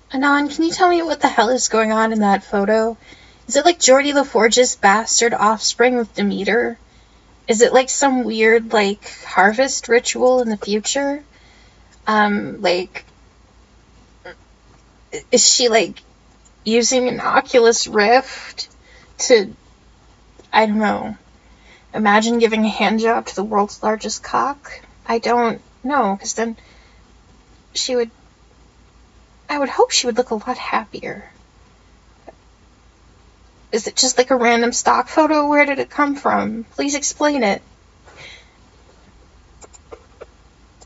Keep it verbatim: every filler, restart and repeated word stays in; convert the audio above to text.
Anon, can you tell me what the hell is going on in that photo? Is it like Geordie LaForge's bastard offspring with Demeter? Is it like some weird, like, harvest ritual in the future? Um, like, is she, like, using an Oculus Rift to, I don't know, imagine giving a handjob to the world's largest cock? I don't know, because then she would, I would hope she would look a lot happier. Is it just like a random stock photo? Where did it come from? Please explain it.